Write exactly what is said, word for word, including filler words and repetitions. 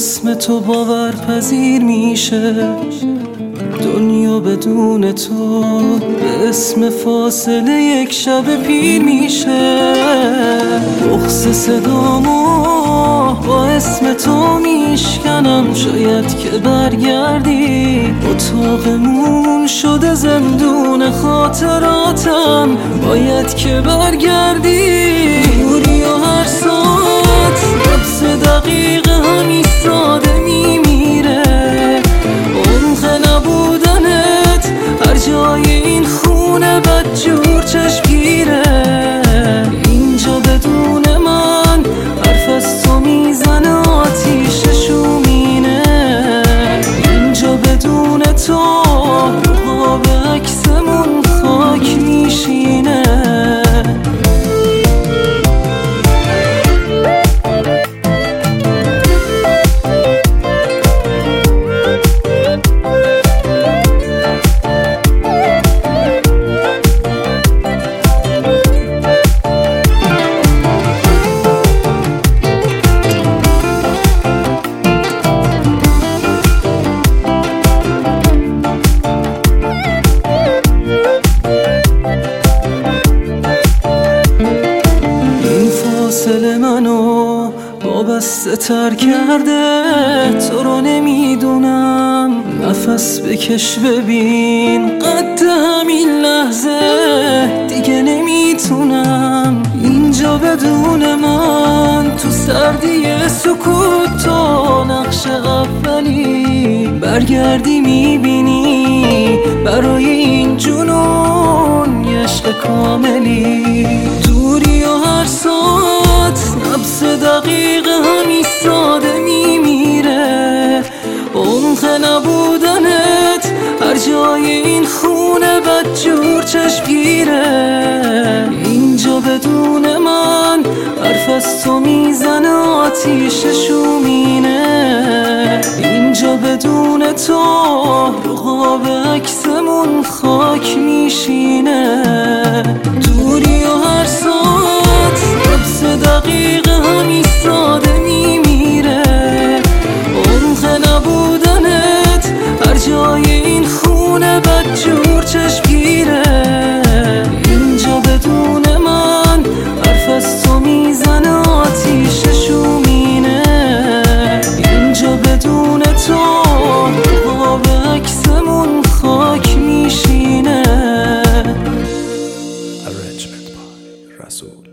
اسم تو باورپذیر میشه دنیا بدون تو، به اسم فاصله یک شب پیر میشه. بغض صدامو با اسم تو میشکنم، شاید که برگردی. اتاقمون شده زندون خاطراتم، باید که برگردی. دوری و هر ساعت نفس دقیقه هم ایستاده میمیره. عمق نبودنت هر جای این خونه بدجور چشمگیره. اینجا بدون من حرف از تو میزنه آتیش شومینه. اینجا بدون تو قاب عکسمون خاک میشینه. فاصله منو وابسته تر کرده، تو رو نمیدونم. نفس بکش ببین قد همین لحظه دیگه نمیتونم. اینجا بدون من تو سردی سکوت تو نقش اولی. برگردی میبینی برای این جنون یه عشق کاملی. دوری و هر ساعت نبض دقیقه هم ایستاده میمیره. عمق نبودنت هر جای این خونه بدجور چشمگیره. اینجا بدون من حرف از تو میزنه آتیش شومینه. اینجا بدون تو رو قاب عکسمون خاک میشینه. دوری و هر ساعت نبض دقیقه هم ایستاده میمیره. عمق نبودنت هر جای این خونه بدجور چشمگیره. اینجا بدون من حرف از تو میزنه آتیش شومینه. اینجا بدون تو قاب عکسمون خاک میشینه. Arrangement by Rasul.